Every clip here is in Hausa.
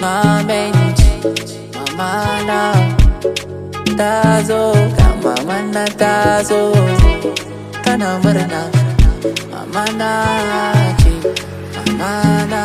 Mamenci, mama na tazo, ga mama na tazo, tana murna. Mama na ce, mama na.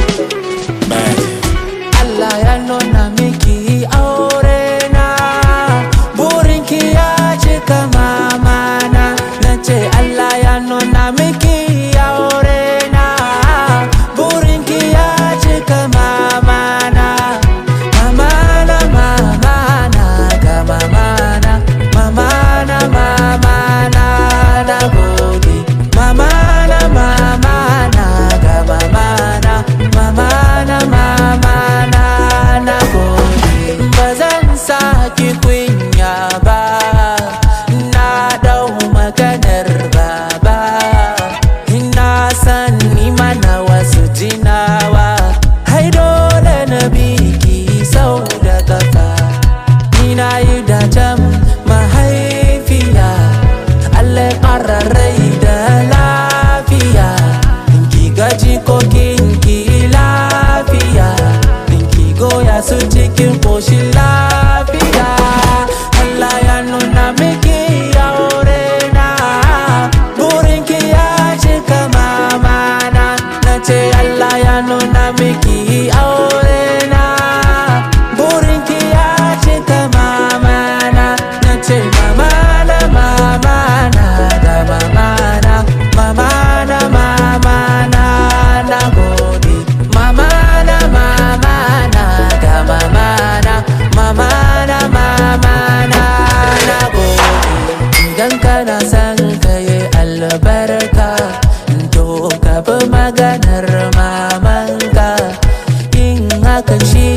Allah ya nuna miki aure na, burinki ya cika mama na. Nace Allah ya nuna miki aure na, burinki ya cika mama na. Mama na, mama na, ga mama na. Mama na, mama na, na gode. Mama na, mama na, ga mama na. Mama na, mama na, na gode. Bazan saki kunya ba, na dau maganar baba. Ina san ni mana wasu jinawa, hai dole na biki sau da kafa. Ina yi dacen mahaifiya, Allah ƙara rai da lafiya. Ki gaji ko kinki lafiya, ki goya su cikin ƙoshin lafiya. Allah ya nuna miki aure na, burinki ya cika mama na. Nace Allah ya nuna miki aure na, burinki ya cika mama na. Nace mama na, mama na, ga mama na. Mama na, mama na, na gode. Mama na, mama na, ga mama na. Mama na, mama na, na gode. Idan kana son kayi albarka, to ka bi maganar mamanka. Yin hakan shi